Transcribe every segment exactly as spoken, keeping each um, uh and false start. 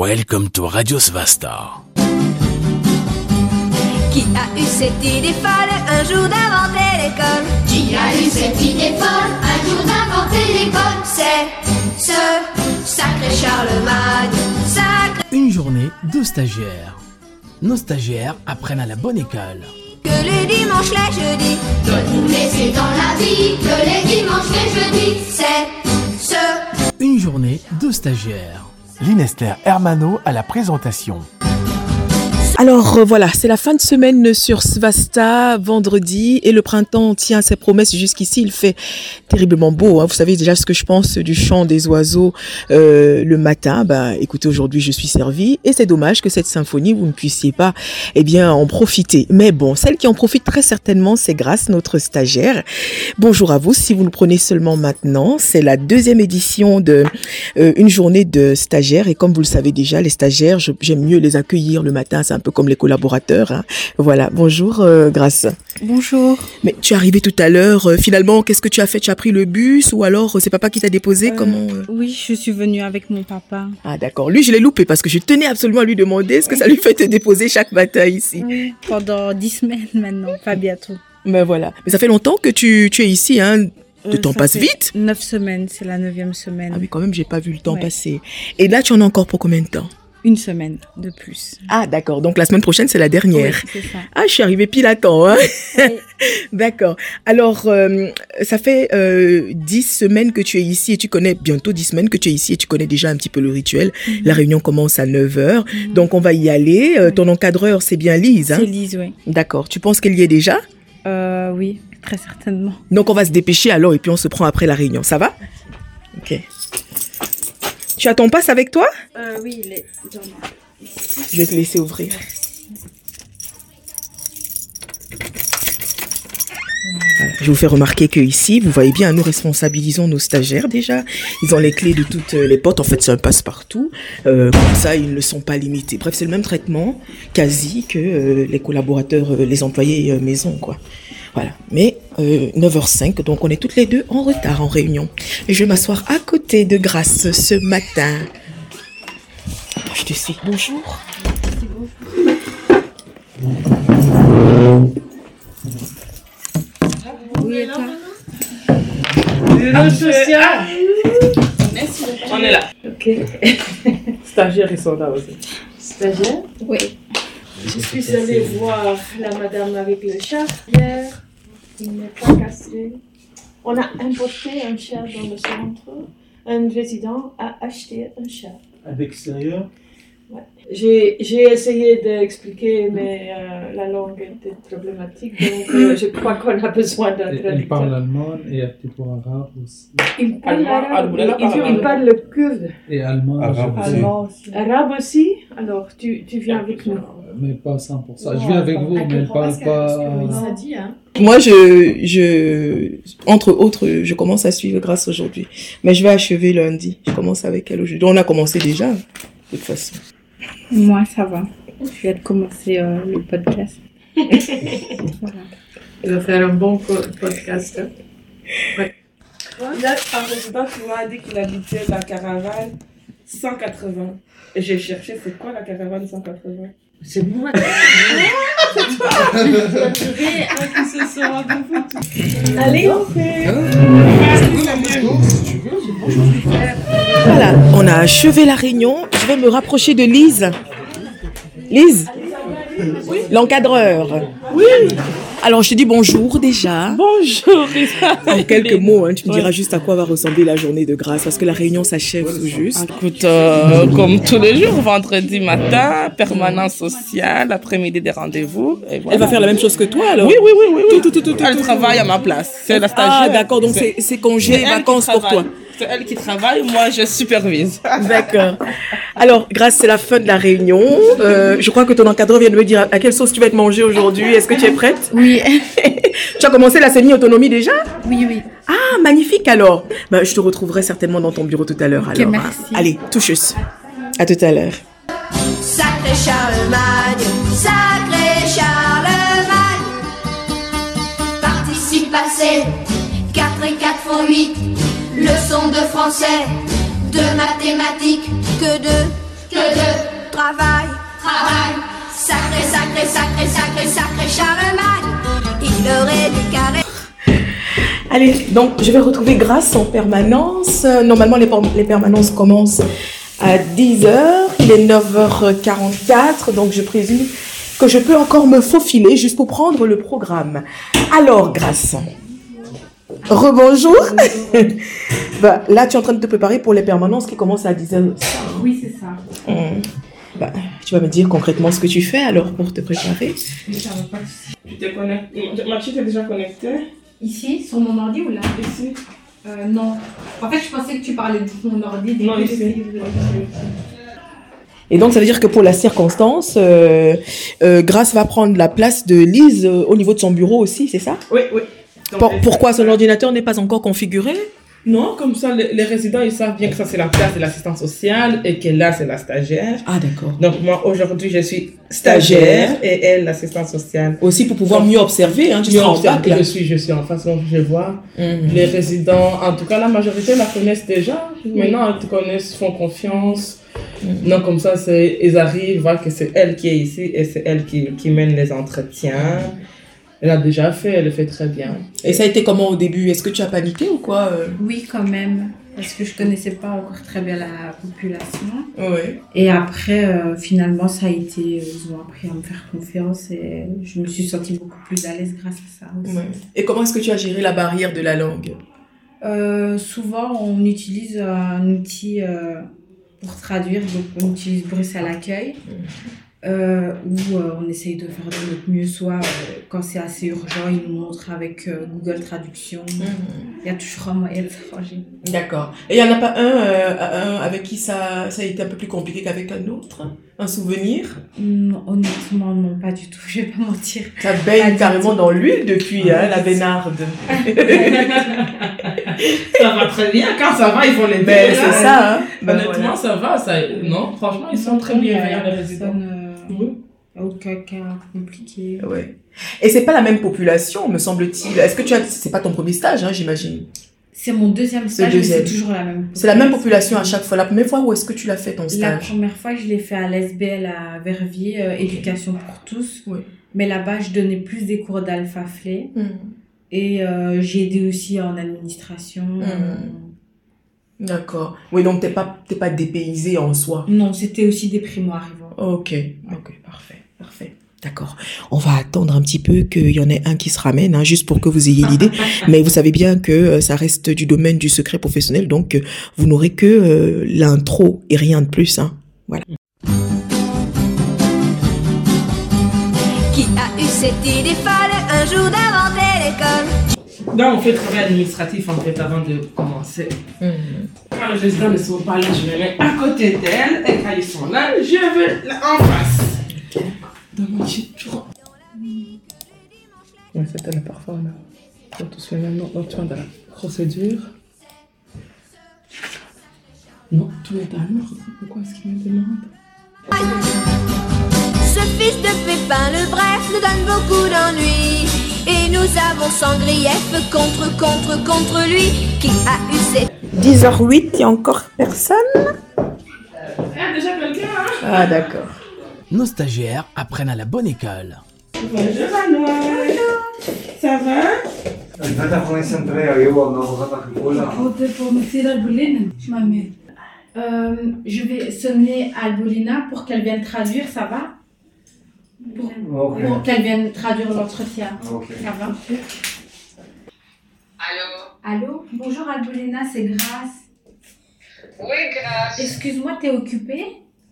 Welcome to Radio Svasta. Qui a eu cette idée folle un jour d'inventer l'école? Qui a eu cette idée folle un jour d'inventer l'école? C'est ce sacré Charlemagne, sacré... Une journée de stagiaires. Nos stagiaires apprennent à la bonne école. Que les dimanches, les jeudis, mais c'est dans la vie que les dimanches, les jeudis, c'est ce... Une journée de stagiaires. Linester Hermano à la présentation. Alors euh, voilà, c'est la fin de semaine sur Svasta, vendredi, et le printemps tient ses promesses jusqu'ici. Il fait terriblement beau, hein. Vous savez déjà ce que je pense du chant des oiseaux euh, le matin. Bah, écoutez, aujourd'hui je suis servie, et c'est dommage que cette symphonie, vous ne puissiez pas eh bien, en profiter. Mais bon, celle qui en profite très certainement, c'est Grace, notre stagiaire. Bonjour à vous, si vous nous prenez seulement maintenant, c'est la deuxième édition de euh, une journée de stagiaires, et comme vous le savez déjà, les stagiaires, je, j'aime mieux les accueillir le matin, c'est un peu comme les collaborateurs, hein. Voilà, bonjour euh, Grace. Bonjour. Mais tu es arrivée tout à l'heure, euh, finalement, qu'est-ce que tu as fait? Tu as pris le bus ou alors euh, c'est papa qui t'a déposé? euh, Comment euh... Oui, je suis venue avec mon papa. Ah d'accord, lui je l'ai loupé parce que je tenais absolument à lui demander est-ce que ça lui fait te déposer chaque matin ici? Oui, pendant dix semaines maintenant, pas bientôt. Ben voilà, mais ça fait longtemps que tu, tu es ici, hein. Le Euh, temps ça passe fait vite. Neuf semaines, c'est la neuvième semaine. Ah oui, quand même, j'ai pas vu le temps Ouais. passer. Et là, tu en as encore pour combien de temps? Une semaine de plus. Ah d'accord, donc la semaine prochaine, c'est la dernière. Oui, c'est ça. Ah, je suis arrivée pile à temps, hein. Oui. D'accord. Alors, euh, ça fait euh, dix semaines que tu es ici et tu connais, bientôt dix semaines que tu es ici et tu connais déjà un petit peu le rituel. Mm-hmm. La réunion commence à neuf heures, mm-hmm. donc on va y aller. Euh, ton encadreur, c'est bien Lise, hein? C'est Lise, oui. D'accord. Tu penses qu'elle y est déjà? Euh, oui, très certainement. Donc on va se dépêcher alors et puis on se prend après la réunion. Ça va? Ok. Tu as ton passe avec toi? Euh, oui, il est dans ma... Je vais te laisser ouvrir. Voilà. Je vous fais remarquer que ici, vous voyez bien, nous responsabilisons nos stagiaires déjà. Ils ont les clés de toutes les portes. En fait, c'est un passe-partout. Euh, comme ça, ils ne sont pas limités. Bref, c'est le même traitement quasi que euh, les collaborateurs, euh, les employés euh, maison, quoi. Voilà. Mais euh, neuf heures cinq, donc on est toutes les deux en retard en réunion. Et je vais m'asseoir à côté de Grace ce matin. Je te sais. Bonjour. Oui, et toi? Le social. Merci. On est là. Ok. Stagiaires, ils sont là aussi. Stagiaire? Oui. Je suis allée voir la madame avec le chat hier. Il n'est pas cassé. On a importé un chat dans le centre. Un résident a acheté un chat. À l'extérieur? Ouais. J'ai, j'ai essayé d'expliquer, mais euh, la langue était problématique, donc euh, je crois qu'on a besoin d'un traducteur. Il parle allemand et un petit peu arabe aussi. Il parle Allemand, arabe, allemand, il, allemand. il parle le kurde. Et allemand. Arabe je- aussi. Allemand aussi. Arabe aussi. Alors, tu, tu viens avec nous. Mais pas cent pour cent. Je viens avec vous, mais elle parle pas. Ça dit, hein. Moi, je, je, entre autres, je commence à suivre Grace aujourd'hui. Mais je vais achever lundi. Je commence avec elle aujourd'hui. On a commencé déjà, de toute façon. Moi, ça va. Je viens de commencer euh, le podcast. Voilà. Il va faire un bon po- podcast. Hein. Ouais. Là, un résident qui m'a dit qu'il habitait la caravane cent quatre-vingts. Et j'ai cherché, c'est quoi la caravane cent quatre-vingts? C'est moi. C'est toi. Un qui se sera de vous. Allez, on fait. Voilà, on a achevé la réunion. Je vais me rapprocher de Lise. Lise, l'encadreur. Oui. Alors, je te dis bonjour déjà. Bonjour. En quelques mots, hein, tu me diras juste à quoi va ressembler la journée de grâce, parce que la réunion s'achève tout juste. Écoute, euh, comme tous les jours, vendredi matin, permanence sociale, après-midi des rendez-vous. Et voilà. Elle va faire la même chose que toi alors? Oui, oui, oui, oui. oui. Tout, tout, tout, tout, Elle tout, travaille à ma place. C'est la stagiaire. Ah, d'accord, donc c'est, c'est congé, elle vacances qui pour toi. travaille. C'est elle qui travaille, moi je supervise. D'accord. Alors, Grace, c'est la fin de la réunion. Euh, je crois que ton encadreur vient de me dire à quelle sauce tu vas être mangée aujourd'hui. Est-ce que tu es prête? Oui. Tu as commencé la semi-autonomie déjà? Oui, oui. Ah, magnifique alors. Ben, je te retrouverai certainement dans ton bureau tout à l'heure. Ok, alors, merci. hein. Allez, toucheuse. À tout à l'heure. Sacré Charlemagne, sacré Charlemagne. Participe passé, quatre et quatre font huit. Leçon de français, de mathématiques, Que de, que de après Charlemagne, il aurait dû carrer. Allez, donc je vais retrouver Grâce en permanence. Euh, Normalement, les, por- les permanences commencent à dix heures. Il est neuf heures quarante-quatre, donc je présume que je peux encore me faufiler juste pour prendre le programme. Alors, Grâce, rebonjour. Bah, là, tu es en train de te préparer pour les permanences qui commencent à dix heures. Oui, c'est ça. Hum. Bah, tu vas me dire concrètement ce que tu fais alors pour te préparer. Ça va pas. Tu t'es connecté. Mathieu, t'es déjà connecté? Ici, sur mon ordi ou là? Ici? Euh, non. En fait, je pensais que tu parlais de mon ordi. Non, ici. Et donc, ça veut dire que pour la circonstance, euh, euh, Grâce va prendre la place de Lise euh, au niveau de son bureau aussi, c'est ça? Oui, oui. Donc, Pour- Pourquoi son ordinateur n'est pas encore configuré? Non, comme ça, les, les résidents, ils savent bien que ça, c'est la place de l'assistante sociale et que là, c'est la stagiaire. Ah, d'accord. Donc, moi, aujourd'hui, je suis stagiaire et elle, l'assistante sociale. Aussi pour pouvoir mieux observer, hein, tu Je, seras en bac là. je suis, je suis en face, donc je vois. Mhm. Les résidents, en tout cas, la majorité la connaissent déjà. Maintenant, ils te connaissent, font confiance. Non, comme ça, c'est, ils arrivent, voient que c'est elle qui est ici et c'est elle qui, qui mène les entretiens. Elle a déjà fait, elle le fait très bien. Et ça a été comment au début? Est-ce que tu as paniqué ou quoi? euh Oui, quand même. Parce que je connaissais pas encore très bien la population. Ouais. Et après, euh, finalement, ça a été. euh, Ils ont appris à me faire confiance et je me suis sentie beaucoup plus à l'aise grâce à ça aussi. Ouais. Et comment est-ce que tu as géré la barrière de la langue? Euh, souvent, on utilise un outil euh, pour traduire. Donc, on utilise Bruxelles Accueil. Euh, où euh, on essaye de faire de notre mieux, soit euh, quand c'est assez urgent, ils nous montrent avec euh, Google Traduction. Il y a toujours un moyen de s'arranger. D'accord. Et il n'y en a pas un, euh, un avec qui ça, ça a été un peu plus compliqué qu'avec un autre? Un souvenir? Non, honnêtement, non, pas du tout, je vais pas mentir. Ça Pas baigne du carrément tout. dans l'huile depuis, hein, la Bénarde. Ça va très bien, quand ça va, ils vont les Mais baies, c'est là. ça, hein. Ben Honnêtement, voilà. ça va. Ça... Non, franchement, ils sont très bienveillants, les résidents. Personne, euh, Oui. aucun cas compliqué. Ouais. Et c'est pas la même population, me semble-t-il. Est-ce que tu as, c'est pas ton premier stage, hein, j'imagine. C'est mon deuxième C'est stage, mais c'est deuxième. toujours la même population. C'est la même population à chaque fois. La première fois, où est-ce que tu l'as fait ton La stage? première fois, je l'ai fait à l'S B L à Verviers, euh, Éducation pour tous. Oui. Mais là-bas, je donnais plus des cours d'alpha flé. Hmm. Et euh, j'ai aidé aussi en administration. Hmm. euh, D'accord. Oui, donc t'es pas, t'es pas dépaysé en soi. Non, c'était aussi des primo-arrivants. Ok, ok, parfait, parfait. D'accord. On va attendre un petit peu qu'il y en ait un qui se ramène, hein, juste pour que vous ayez l'idée. Mais vous savez bien que euh, ça reste du domaine du secret professionnel, donc euh, vous n'aurez que euh, l'intro et rien de plus. Hein. Voilà. Qui a eu cette idée folle un jour d'inventer l'école? Là, on fait le travail administratif en fait avant de commencer. Quand les résidents ne sont pas là, je me mets à côté d'elle. Et quand ils sont là, je vais là en face. Dans mon petit tour. Ouais, c'était là parfois là. On tous fait maintenant. Donc, tu vois, dans la procédure. Non, tout est à l'ordre. Pourquoi est-ce qu'il me demande? Ce fils de Pépin le Bref nous donne beaucoup d'ennuis. Et nous avons sans grief contre, contre, contre lui. Qui a eu cette... dix heures huit, il y a encore personne? Il y a déjà quelqu'un, hein? Ah, d'accord. Nos stagiaires apprennent à la bonne école. Bonjour, Anoua. Ça va? Euh, je vais sonner Albolina pour qu'elle vienne traduire, ça va? Pour, Ok. pour qu'elle vienne traduire l'entretien. Ok. Ça va? Allô? Allô? Bonjour Albolina, c'est Grâce. Oui, Grâce. Excuse-moi, t'es occupée?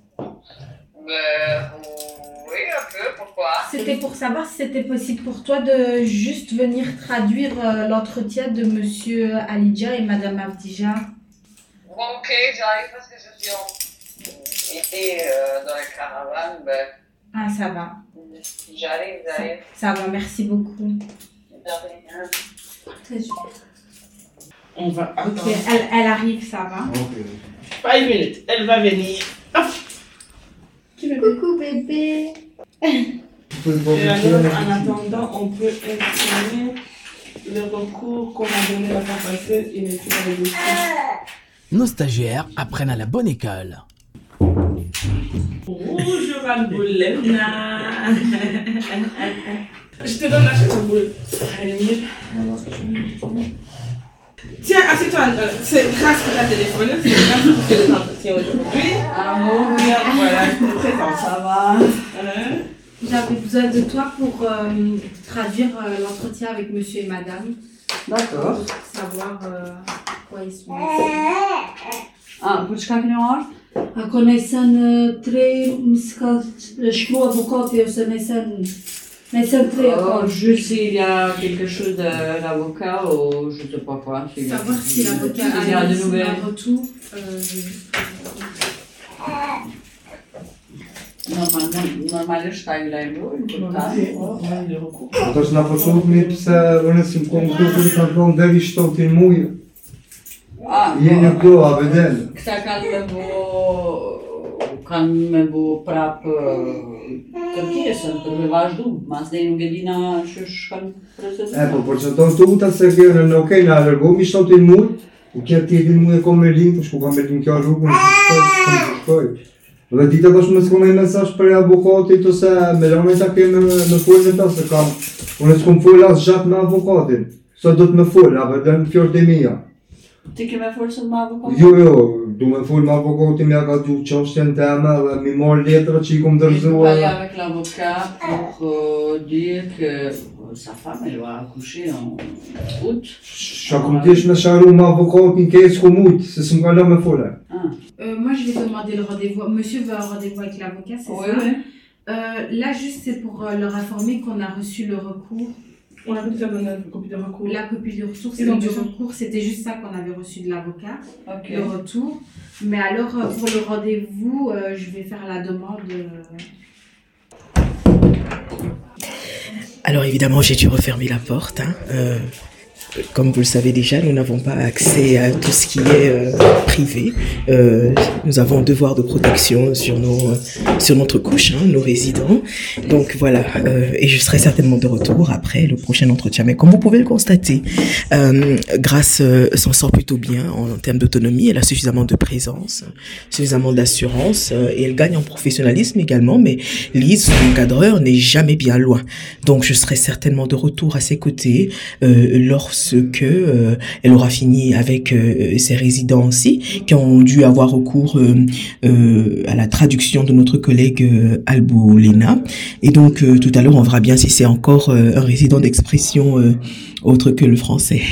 Ben, oui, un peu, pourquoi? C'était pour savoir si c'était possible pour toi de juste venir traduire euh, l'entretien de Monsieur Alidja et Madame Avdija. Bon, ok, j'arrive parce que je suis en... ici euh, dans la caravane. Ben, Ah, ça va. j'arrive, j'arrive. Ça va, merci beaucoup. De rien. Très super. On va Ok, attendre. elle, elle arrive, ça va. Five minutes, elle va venir. Hop. Qui va venir? Coucou bébé. Et alors, en attendant, on peut imprimer le recours qu'on a donné la fois passée et mettre dans le dossier. Nos stagiaires apprennent à la bonne école. Bonjour Albolena. Je te donne la chaise au boule. Allez, mieux. Tiens, assieds-toi. Euh, c'est grâce que tu as téléphoné, c'est grâce que tu fais des entretiens aujourd'hui. Ah bon? Voilà, je te présente. Ça va. Hein? J'avais besoin de toi pour euh, traduire euh, l'entretien avec monsieur et madame. D'accord. Pour savoir euh, quoi ils sont. Ah, poți ca knjoar? Ako nëjsen tre, s'ka shkru avokati ose nëjsen nëjsen tre. Oh, juste s'il y a quelque chose de l'avocat ou je sais pas quoi. S'il y a, Savoir si l'avocat s'il y a a de un nouvelles. retour. Euh, Normalement, normalnie stai la Atunci n-a făcut nici să vânăsim concursul să într-un de viștou din muie. E neapărat, a vedem. Kta kanë bo kanë me bo prap kërkesën për me vazhdu, mas ne nuk e dina që shkan procesin. E, po, por që tonë të uta se kërë në okej, në alërgo viștou din muie, u kjerë tje din muie ko me linë, po shku ka me linë kjo rrugë, në shkoj, në shkoj. Dhe dita tash më s'ko me mesazh për avokatit ose me lëmë ta kemë në folë me ta se kam unë s'kom folë as gjatë me avokatin. Sa do të më folë, a vetëm fjorët e mia. Ti ke me folë me avokatin? Jo, jo, du me folë me avokatin, me ka du çështjen teme dhe mi marr letra që i kom dërzuar. Parler avec l'avocat pour euh, dire que sa femme elle va accoucher en août. Qa kom t'esh me sharu me avokatin keq s'ko mujt, se s'm ka lë me folë. Euh, moi, je vais demander le rendez-vous. Monsieur veut un rendez-vous avec l'avocat, c'est Oui, ça? oui. Euh, là, juste, c'est pour euh, leur informer qu'on a reçu le recours. On a déjà donné la copie de recours. La copie de recours, c'est Ils ont du déjà- recours. C'était juste ça qu'on avait reçu de l'avocat, Ok. le retour. Mais alors, euh, pour le rendez-vous, euh, je vais faire la demande. euh, Alors évidemment, j'ai dû refermer la porte. Hein. Euh, comme vous le savez déjà, nous n'avons pas accès à tout ce qui est euh, privé. Euh, nous avons un devoir de protection sur nos, sur notre couche, hein, nos résidents. Donc voilà, euh, et je serai certainement de retour après le prochain entretien. Mais comme vous pouvez le constater, euh, Grâce euh, s'en sort plutôt bien en, en termes d'autonomie. Elle a suffisamment de présence, suffisamment d'assurance euh, et elle gagne en professionnalisme également. Mais Lise, son encadreur, n'est jamais bien loin. Donc je serai certainement de retour à ses côtés euh, lorsque euh, elle aura fini avec euh, ses résidents aussi, qui ont dû avoir recours euh, euh, à la traduction de notre collègue euh, Alboulena. Et donc euh, tout à l'heure, on verra bien si c'est encore euh, un résident d'expression euh, autre que le français.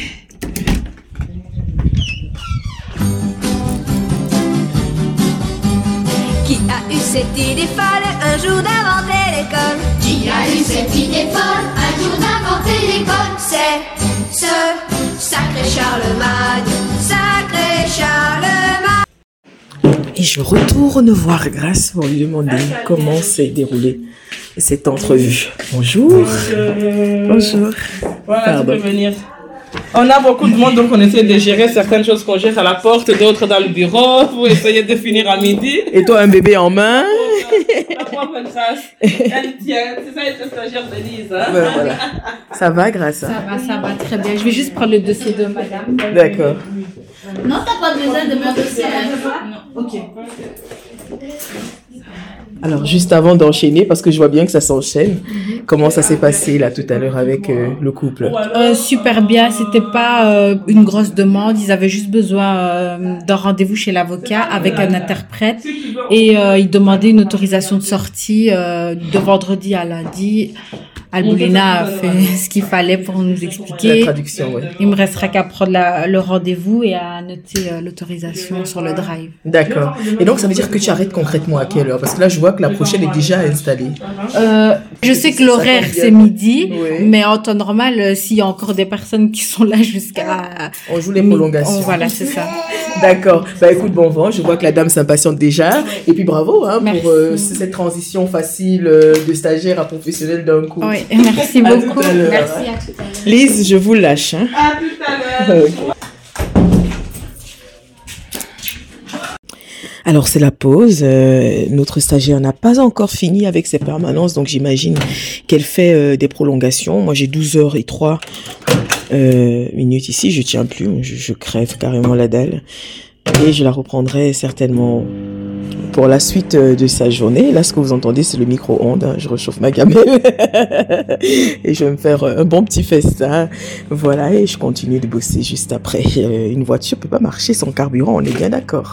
Qui a eu cette idée folle un jour d'inventer l'école? Qui a eu cette idée folle un jour d'inventer l'école? C'est ce sacré Charlemagne, sacré Charlemagne. Et je retourne voir Grâce pour lui demander comment s'est déroulée cette entrevue. Bonjour. Bonjour. Bonjour. Voilà, Pardon. tu peux venir. On a beaucoup de monde, donc on essaie de gérer certaines choses qu'on gère à la porte, d'autres dans le bureau, pour essayer de finir à midi. Et toi, un bébé en main? La pauvre Grâce, elle tient. C'est ça, être stagiaire de Lise. Hein? Ben voilà. Ça va, Grâce? Ça va, ça va très bien. Je vais juste prendre le dossier de madame. D'accord. Non, t'as pas besoin de mon dossier. Non, ok. Alors, juste avant d'enchaîner, parce que je vois bien que ça s'enchaîne, comment ça s'est passé là tout à l'heure avec euh, le couple? Euh, super bien, c'était pas euh, une grosse demande, ils avaient juste besoin euh, d'un rendez-vous chez l'avocat avec un interprète et euh, ils demandaient une autorisation de sortie euh, de vendredi à lundi. Alboulena a fait ce qu'il fallait pour nous expliquer. La traduction, oui. Il me restera qu'à prendre la, le rendez-vous et à noter euh, l'autorisation sur le drive. D'accord. Et donc, ça veut dire que tu arrêtes concrètement à quelle heure? Parce que là, je vois que la prochaine est déjà installée. Euh, je sais que l'horaire tombe bien. c'est midi, Oui. mais en temps normal, euh, s'il y a encore des personnes qui sont là jusqu'à... On joue les prolongations. On- voilà, c'est ça. D'accord. Bah écoute, bon vent. Je vois que la dame s'impatiente déjà. Et puis bravo hein, pour euh, cette transition facile euh, de stagiaire à professionnel d'un coup. Oui, merci À beaucoup. tout à l'heure. Merci, à tout à l'heure. Lise, je vous lâche. Hein. À tout à l'heure. Ok. Alors c'est la pause. Euh, notre stagiaire n'a pas encore fini avec ses permanences, donc j'imagine qu'elle fait euh, des prolongations. Moi j'ai douze heures et trois euh, minutes ici, je tiens plus, je, je crève carrément la dalle. Et je la reprendrai certainement pour la suite de sa journée. Là, ce que vous entendez, c'est le micro-ondes. Hein. Je réchauffe ma gamelle et je vais me faire un bon petit festin. Voilà, et je continue de bosser juste après. Une voiture peut pas marcher sans carburant, on est bien d'accord.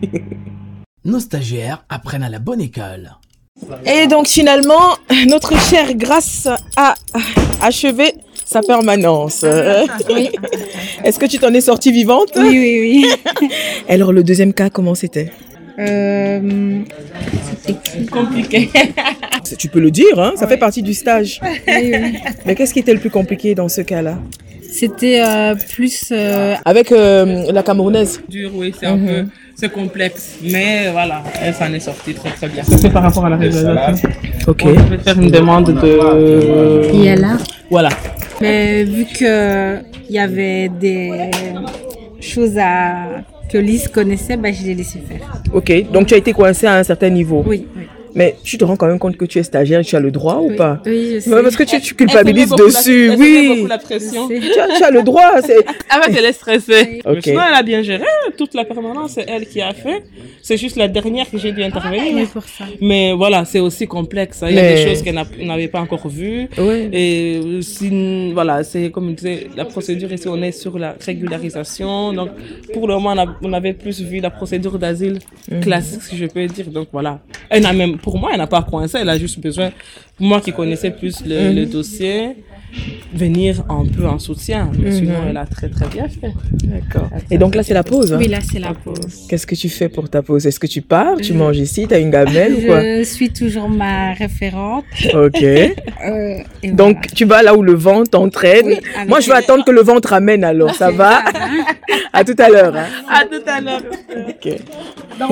Nos stagiaires apprennent à la bonne école. Et donc finalement, notre chère Grace a achevé sa permanence. Oui. Est-ce que tu t'en es sortie vivante? Oui, oui, oui. Alors le deuxième cas, comment c'était? euh, C'était compliqué. Tu peux le dire, hein, ça oui. fait partie du stage. Oui, oui. Mais qu'est-ce qui était le plus compliqué dans ce cas-là? C'était euh, plus... Euh... Avec euh, la Camerounaise. Dur, oui, c'est un mm-hmm. peu... C'est complexe, mais voilà, elle s'en est sortie très très bien. C'est par rapport à la régulation. Ok. On peut faire une demande de... Et elle a. Voilà. Mais vu que il y avait des choses à... que Lise connaissait, bah, je l'ai laissé faire. Ok, donc tu as été coincée à un certain niveau. Oui, oui. Mais tu te rends quand même compte que tu es stagiaire et tu as le droit oui, ou pas? Oui, je sais. Parce que tu, tu culpabilises dessus. La, oui. beaucoup la pression. Tu as, tu as le droit. C'est... Ah ouais, elle est stressée. Okay. Mais sinon, elle a bien géré. Toute la permanence, c'est elle qui a fait. C'est juste la dernière que j'ai dû intervenir. Oui, pour ça. Mais voilà, c'est aussi complexe. Il y a Mais... des choses qu'elle n'avait pas encore vues. Oui. Et si, voilà, c'est comme je disais, la procédure ici, on est sur la régularisation. Donc, pour le moment, on avait plus vu la procédure d'asile mm-hmm. classique, si je peux dire. Donc, voilà. Elle n'a même, pour moi, elle n'a pas coincé. Elle a juste besoin, moi qui connaissais plus le, mm-hmm. le dossier, venir un peu en soutien. Mais mm-hmm. sinon, elle a très, très bien fait. D'accord. Et donc là, c'est la pause? Hein? Oui, là, c'est la pause. Qu'est-ce que tu fais pour ta pause? Est-ce que tu pars? Tu manges ici? Tu as une gamelle ou quoi? Je suis toujours ma référente. Ok. euh, donc, voilà. tu vas là où le vent t'entraîne. Oui, moi, je vais attendre que le vent te ramène alors. Ça va? À tout à l'heure. Hein? À tout à l'heure. Ok. Donc,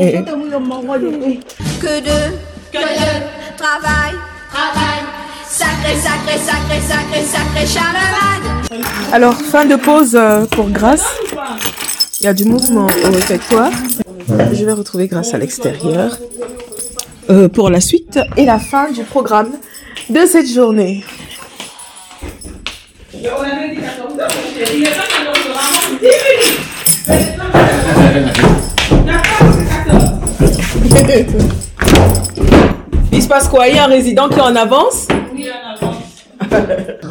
que de... Que de travail, travail, sacré, sacré, sacré, sacré, sacré Charlemagne. Alors, fin de pause pour Grace. Il y a du mouvement au réfectoire. Je vais retrouver Grace à l'extérieur euh, pour la suite et la fin du programme de cette journée. Il se passe quoi? Il y a un résident qui est en avance? Oui, en avance.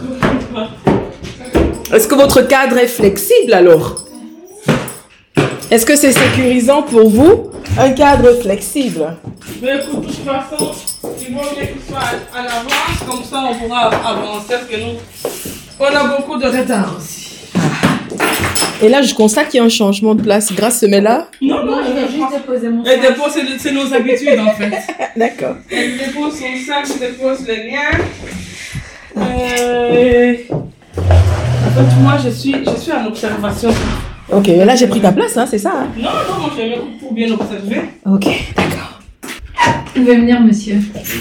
Est-ce que votre cadre est flexible alors? Est-ce que c'est sécurisant pour vous? Un cadre flexible? Mais écoute, de toute façon, il vaut mieux qu'il soit en avance, comme ça on pourra avancer, parce que nous, on a beaucoup de retard aussi. Et là, je constate qu'il y a un changement de place. Grace se met là? Non, non, je vais juste déposer mon sac. Elle dépose, c'est nos habitudes en fait. D'accord. Elle dépose son sac, je dépose le mien. Euh... En fait, moi, je suis, je suis en observation. Ok, là, j'ai pris ta place, hein, c'est ça? Hein? Non, non, moi, je me pour bien observer. Ok, d'accord. Vous pouvez venir, monsieur.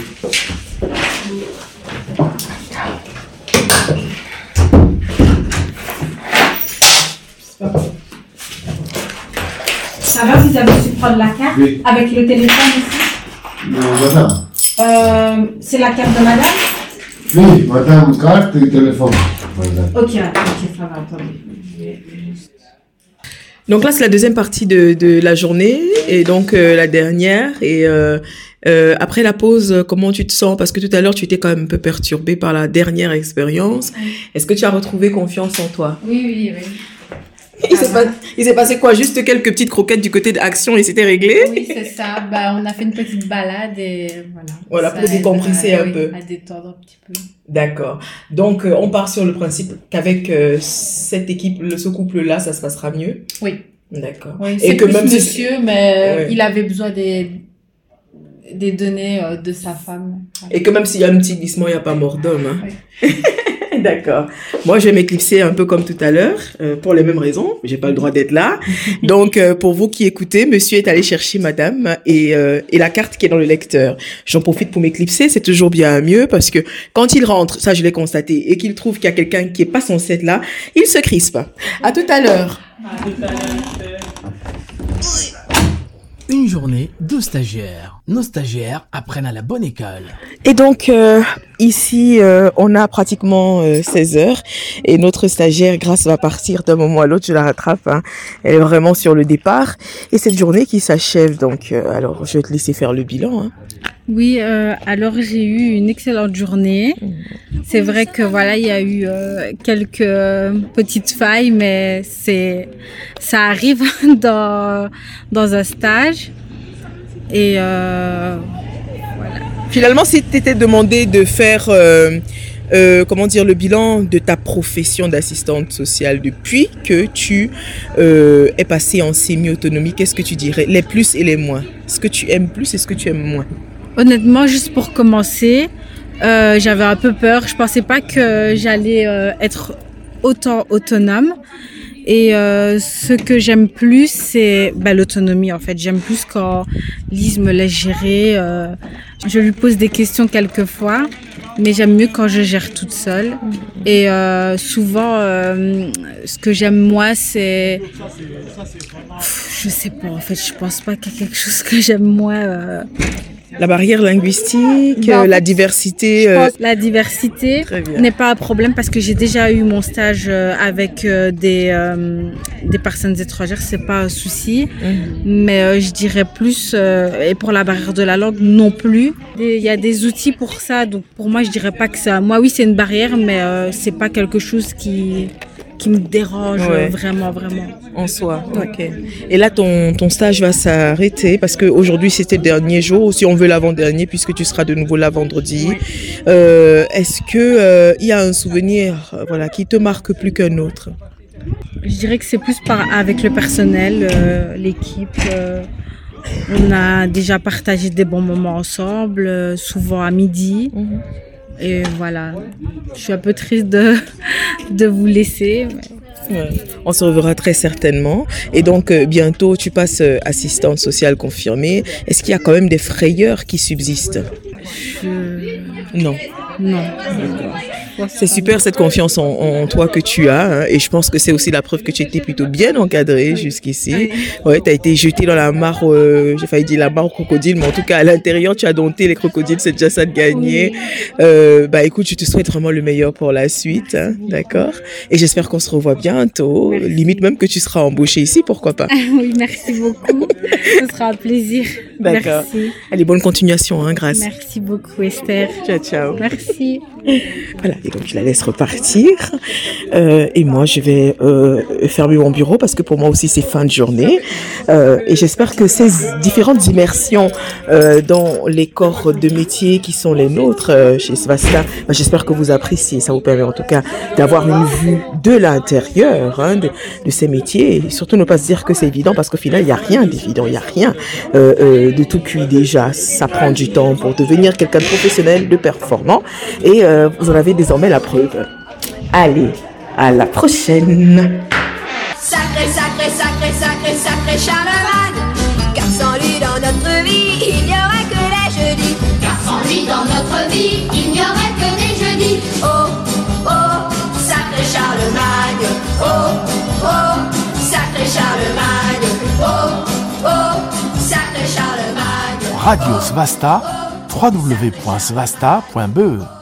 Ça va, vous avez su prendre la carte? Oui. Avec le téléphone ici? Non, madame. Euh, c'est la carte de madame? Oui, madame, carte et téléphone. Madame. Ok, ok, ça va, attendez. Donc là, c'est la deuxième partie de, de la journée et donc euh, la dernière. Et euh, euh, après la pause, comment tu te sens? Parce que tout à l'heure, tu étais quand même un peu perturbée par la dernière expérience. Oui. Est-ce que tu as retrouvé confiance en toi? Oui, oui, oui. Il s'est, pas, il s'est passé quoi? Juste quelques petites croquettes du côté d'Action et c'était réglé? Oui, c'est ça. Bah, on a fait une petite balade et voilà. Voilà, pour décompresser un oui, peu. À détendre un petit peu. D'accord. Donc, euh, on part sur le principe qu'avec euh, cette équipe, ce couple-là, ça se passera mieux? Oui. D'accord. Oui, c'est et que plus même monsieur, si... mais ouais. il avait besoin des, des données euh, de sa femme. Et que même s'il y a un petit glissement, il n'y a pas mort d'homme. Hein. Oui. D'accord. Moi, je vais m'éclipser un peu comme tout à l'heure, euh, pour les mêmes raisons. J'ai pas le droit d'être là. Donc, euh, pour vous qui écoutez, monsieur est allé chercher madame et, euh, et la carte qui est dans le lecteur. J'en profite pour m'éclipser. C'est toujours bien mieux parce que quand il rentre, ça je l'ai constaté, et qu'il trouve qu'il y a quelqu'un qui est pas censé être là, il se crispe. À tout à l'heure. À tout à l'heure. Une journée, deux stagiaires. Nos stagiaires apprennent à la bonne école. Et donc, euh, ici, euh, on a pratiquement euh, seize heures et notre stagiaire, Grace, va partir d'un moment à l'autre. Je la rattrape. Hein. Elle est vraiment sur le départ. Et cette journée qui s'achève, donc, euh, alors, je vais te laisser faire le bilan. Hein. Oui, euh, alors j'ai eu une excellente journée. C'est vrai que voilà, il y a eu euh, quelques euh, petites failles, mais c'est ça arrive dans dans un stage. Et euh, voilà. Finalement, si tu t'étais demandé de faire euh, euh, comment dire le bilan de ta profession d'assistante sociale depuis que tu euh, es passée en semi-autonomie, qu'est-ce que tu dirais? Les plus et les moins. Ce que tu aimes plus et ce que tu aimes moins. Honnêtement, juste pour commencer, euh, j'avais un peu peur. Je pensais pas que j'allais euh, être autant autonome. Et euh, ce que j'aime plus, c'est bah, l'autonomie en fait. J'aime plus quand Lise me laisse gérer. Euh, je lui pose des questions quelquefois, mais j'aime mieux quand je gère toute seule. Et euh, souvent, euh, ce que j'aime moi, c'est... Pff, je sais pas, en fait, je pense pas qu'il y a quelque chose que j'aime moins... Euh... La barrière linguistique, bah, euh, en la fait, diversité. Je euh... pense que la diversité n'est pas un problème parce que j'ai déjà eu mon stage euh, avec euh, des euh, des personnes étrangères, c'est pas un souci. Mm-hmm. Mais euh, je dirais plus euh, et pour la barrière de la langue non plus. Il y a des outils pour ça, donc pour moi je dirais pas que ça. Moi oui c'est une barrière, mais euh, c'est pas quelque chose qui qui me dérange ouais. vraiment, vraiment. En soi, ouais. Ok. Et là, ton, ton stage va s'arrêter parce qu'aujourd'hui, c'était le dernier jour, ou si on veut l'avant-dernier, puisque tu seras de nouveau là vendredi. Oui. Euh, est-ce qu'il euh, y a un souvenir voilà, qui te marque plus qu'un autre? Je dirais que c'est plus par, avec le personnel, euh, l'équipe. Euh, on a déjà partagé des bons moments ensemble, euh, souvent à midi. Mm-hmm. Et voilà, je suis un peu triste de, de vous laisser. Mais... Ouais, on se reverra très certainement. Et donc, euh, bientôt, tu passes euh, assistante sociale confirmée. Est-ce qu'il y a quand même des frayeurs qui subsistent? Je... Non. Non. C'est super cette confiance en, en toi que tu as. Hein, et je pense que c'est aussi la preuve que tu étais plutôt bien encadrée jusqu'ici. Ouais, tu as été jetée dans la mare, euh, j'ai failli dire la mare aux crocodiles, mais en tout cas à l'intérieur, tu as dompté les crocodiles, c'est déjà ça de gagner. Euh, bah écoute, je te souhaite vraiment le meilleur pour la suite. Hein, d'accord? Et j'espère qu'on se revoit bientôt. Merci. Limite même que tu seras embauchée ici, pourquoi pas? Oui, merci beaucoup. Ce sera un plaisir. D'accord. Merci. Allez, bonne continuation, hein, Grace. Merci beaucoup, Esther. Ciao, ciao. Merci. Voilà, et donc je la laisse repartir. Euh, et moi, je vais euh, fermer mon bureau parce que pour moi aussi, c'est fin de journée. Euh, et j'espère que ces différentes immersions euh, dans les corps de métier qui sont les nôtres euh, chez Svasta, bah, j'espère que vous appréciez. Ça vous permet en tout cas d'avoir une vue de l'intérieur hein, de, de ces métiers. Et surtout ne pas se dire que c'est évident parce qu'au final, il n'y a rien d'évident, il n'y a rien euh, euh, de tout cuit déjà. Ça prend du temps pour devenir quelqu'un de professionnel, de performant. Et euh, vous en avez désormais la preuve. Allez, à la prochaine. Sacré, sacré, sacré, sacré, sacré Charlemagne. Car sans lui dans notre vie, il n'y aurait que les jeudis. Car sans lui dans notre vie, il n'y aurait que des jeudis. Oh, oh, sacré Charlemagne. Oh, oh, sacré Charlemagne. Oh, oh, sacré Charlemagne. Radio Svasta, w w w point svasta point b e